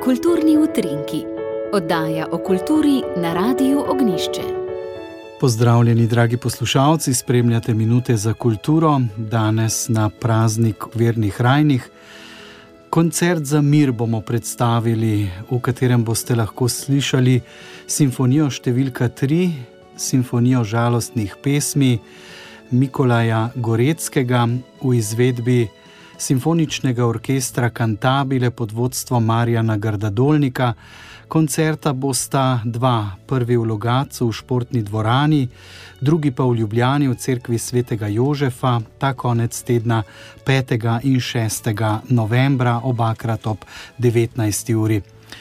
Kulturni utrinki, oddaja o kulturi na Radiu Ognjišče. Pozdravljeni, dragi poslušalci, spremljate Minute za kulturo, danes na praznik vernih rajnih. Koncert za mir bomo predstavili, v katerem boste lahko slišali simfonijo številka 3, simfonijo žalostnih pesmi Mikolaja Goreckega v izvedbi Simfoničnega orkestra Cantabile pod vodstvom Marjana Grdadolnika. Koncerta bosta dva, prvi v Logatcu v športni dvorani, drugi pa v Ljubljani v cerkvi svetega Jožefa, ta konec tedna 5. in 6. novembra, obakrat ob 19. uri.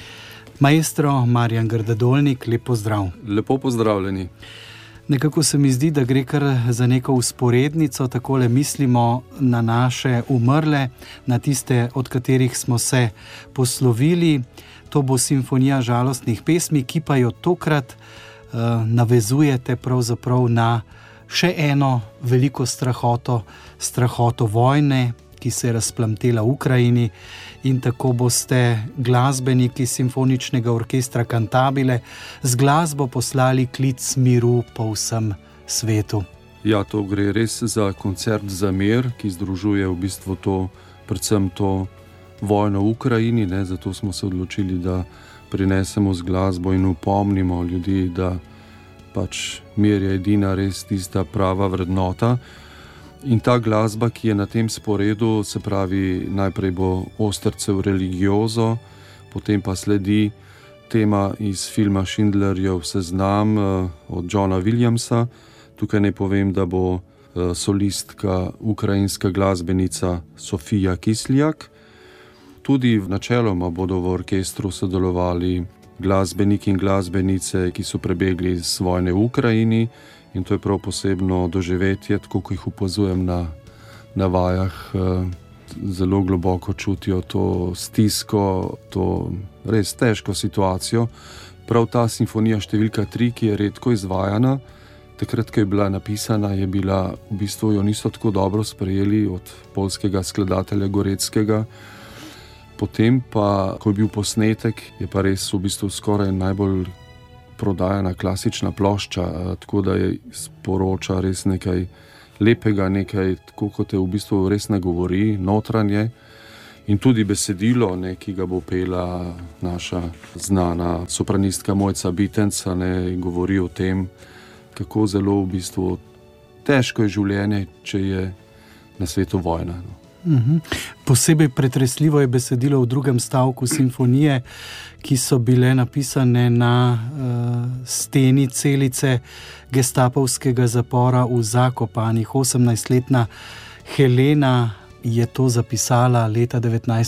Maestro Marjan Grdadolnik, lep pozdrav. Lepo pozdravljeni. Nekako se mi zdi, da gre kar za neko vzporednico, takole mislimo na naše umrle, na tiste, od katerih smo se poslovili. To bo simfonija žalostnih pesmi, ki pa jo tokrat navezujete pravzaprav na še eno veliko strahoto vojne, ki se je razplamtela v Ukrajini, in tako boste glasbeniki Simfoničnega orkestra Cantabile z glasbo poslali klic miru po vsem svetu. Ja, to gre res za koncert za mir, ki združuje v bistvu predvsem to vojno v Ukrajini, zato smo se odločili, da prinesemo z glasbo in upomnimo ljudi, da pač mir je edina res tista prava vrednota. In ta glasba, ki je na tem sporedu, se pravi, najprej bo Ostercev Religioso, potem pa sledi tema iz filma Schindlerjev seznam od Johna Williamsa. Tukaj ne povem, da bo solistka ukrajinska glasbenica Sofija Kisljak. Tudi načeloma bodo v orkestru sodelovali glasbeniki in glasbenice, ki so prebegli iz vojne v Ukrajini, in to je prav posebno doživetje, tako ko jih opazujem na vajah, zelo globoko čutijo to stisko, to res težko situacijo. Prav ta simfonija številka 3, ki je redko izvajana, takrat, ko je bila napisana, v bistvu jo niso tako dobro sprejeli od poljskega skladatelja Goreckega. Potem pa, ko je bil posnetek, je pa res v bistvu skoraj najbolj prodajana klasična plošča, tako da je sporoča res nekaj lepega, nekaj tako, kot te v bistvu res nagovori, notranje. In tudi besedilo, ki ga bo pela naša znana sopranistka Mojca Bitenca, govori o tem, kako zelo v bistvu težko je življenje, če je na svetu vojna. Posebej pretresljivo je besedilo v drugem stavku simfonije, ki so bile napisane na steni celice gestapovskega zapora v Zakopanih. 18-letna Helena je to zapisala leta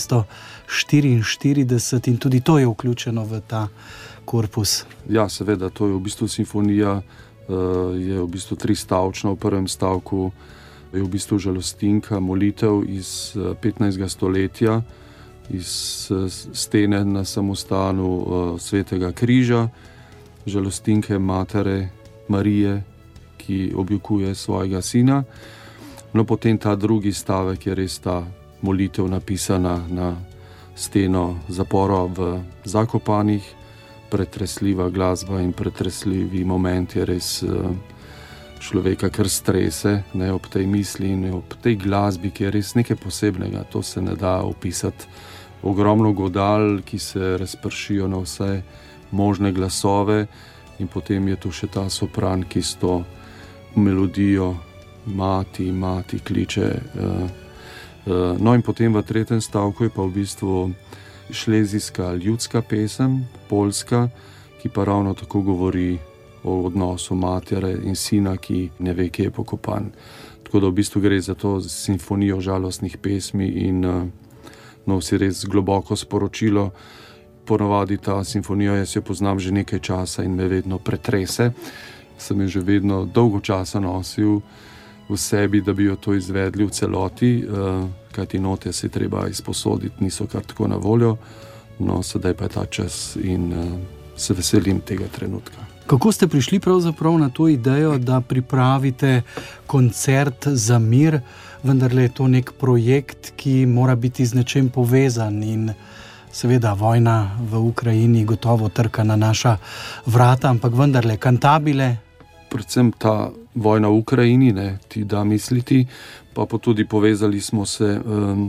1944 in tudi to je vključeno v ta korpus. Ja, seveda, to je v bistvu simfonija, je v bistvu tristavčna. V prvem stavku je v bistvu žalostinka, molitev iz 15. stoletja, iz stene na samostanu Svetega križa, žalostinke matere Marije, ki objokuje svojega sina. No, potem ta drugi stavek je res ta molitev napisana na steno zapora v Zakopanih. Pretresljiva glasba in pretresljivi moment je res človeka kar strese, ob tej misli in ob tej glasbi, ki je res nekaj posebnega. To se ne da opisati. Ogromno godal, ki se razpršijo na vse možne glasove, in potem je tu še ta sopran, ki s to melodijo mati kliče. No, in potem v tretjem stavku je pa v bistvu šlezijska ljudska pesem, poljska, ki pa ravno tako govori o odnosu matere in sina, ki ne ve, kje je pokopan. Tako da v bistvu gre za to simfonijo žalostnih pesmi in nosi res globoko sporočilo. Ponavadi ta simfonija, jaz jo poznam že nekaj časa in me vedno pretrese. Sem jo že vedno dolgo časa nosil v sebi, da bi jo to izvedli v celoti, kajti note se treba izposoditi, niso kar tako na voljo. No, sedaj pa je ta čas in se veselim tega trenutka. Kako ste prišli pravzaprav na to idejo, da pripravite koncert za mir, vendarle je to nek projekt, ki mora biti z nečem povezan in Seveda vojna v Ukrajini gotovo trka na naša vrata, ampak vendarle Cantabile. Predvsem ta vojna v Ukrajini, ne, ti da misliti, pa tudi povezali smo se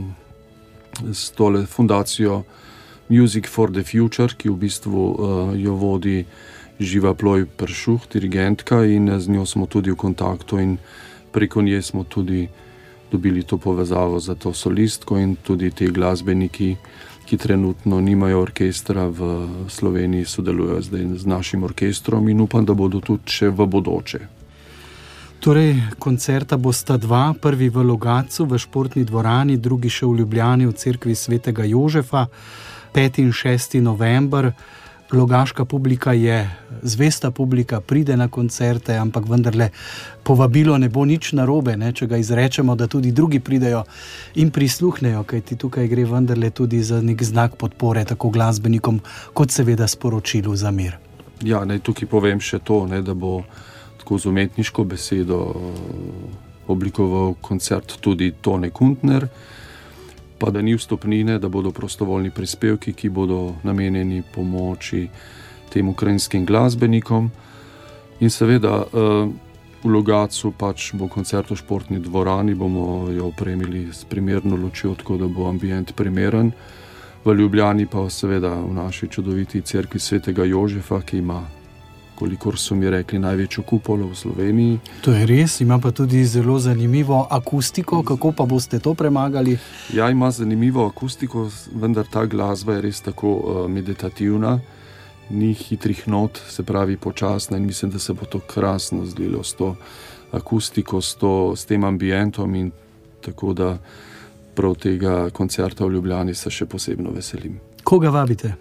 s tole fundacijo Music for the Future, ki v bistvu jo vodi Živa Ploj Pršuh, dirigentka, in z njo smo tudi v kontaktu in preko nje smo tudi dobili to povezavo za to solistko in tudi te glasbeniki, ki trenutno nimajo orkestra v Sloveniji, sodelujejo zdaj z našim orkestrom in upam, da bodo tudi še v bodoče. Torej, koncerta bosta dva, prvi v Logatcu v športni dvorani, drugi še v Ljubljani v cerkvi svetega Jožefa, 5. in 6. november. Logaška publika je zvesta publika, pride na koncerte, ampak vendarle povabilo ne bo nič narobe, ne, če ga izrečemo, da tudi drugi pridejo in prisluhnejo, kajti tukaj gre vendarle tudi za nek znak podpore tako glasbenikom, kot seveda sporočilu za mir. Ja, naj tukaj povem še to, ne, da bo tako z umetniško besedo oblikoval koncert tudi Tone Kuntner, pa da ni vstopnine, da bodo prostovoljni prispevki, ki bodo namenjeni pomoči tem ukrajinskim glasbenikom. In seveda v Logatcu pač bo koncert v športni dvorani, bomo jo opremili s primerno lučjo, tako da bo ambient primeren. V Ljubljani pa seveda v naši čudoviti cerkvi svetega Jožefa, ki ima, kolikor so mi rekli, največjo kupolo v Sloveniji. To je res, ima pa tudi zelo zanimivo akustiko. Kako pa boste to premagali? Ja, ima zanimivo akustiko, vendar ta glasba je res tako meditativna, ni hitrih not, se pravi počasna, in mislim, da se bo to krasno zlilo s to akustiko, s tem ambientom, in tako da prav tega koncerta v Ljubljani se še posebno veselim. Koga vabite?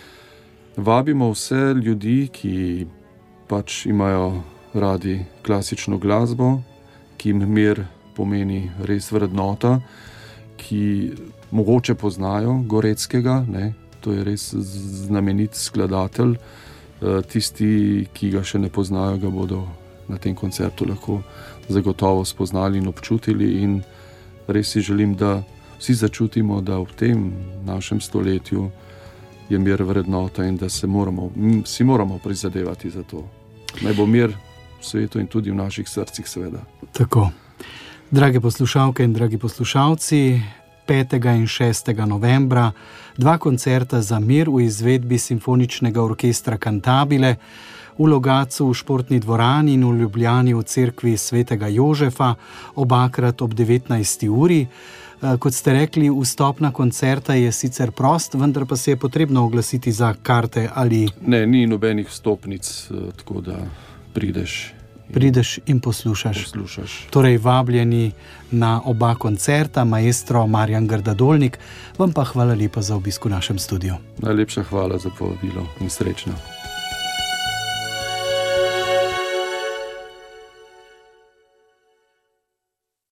Vabimo vse ljudi, ki pač imajo radi klasično glasbo, ki jim mir pomeni res vrednota, ki mogoče poznajo Goreckega, ne? To je res znamenit skladatelj. Tisti, ki ga še ne poznajo, ga bodo na tem koncertu lahko zagotovo spoznali in občutili, in res si želim, da vsi začutimo, da v tem našem stoletju je mir vrednota in da si moramo prizadevati za to. Naj bo mir v svetu in tudi v naših srcih, seveda. Tako. Drage poslušalke in dragi poslušalci, 5. in 6. novembra dva koncerta za mir v izvedbi Simfoničnega orkestra Cantabile v Logatcu v športni dvorani in v Ljubljani v cerkvi svetega Jožefa, obakrat ob 19. uri. Kot ste rekli, vstop na koncerta je sicer prost, vendar pa se je potrebno oglasiti za karte ali... Ne, ni nobenih vstopnic, tako da prideš in poslušaš. Torej, vabljeni na oba koncerta, maestro Marjan Grda-Dolnik, vam pa hvala lepa za obisk v našem studiu. Najlepša hvala za povabilo in srečno.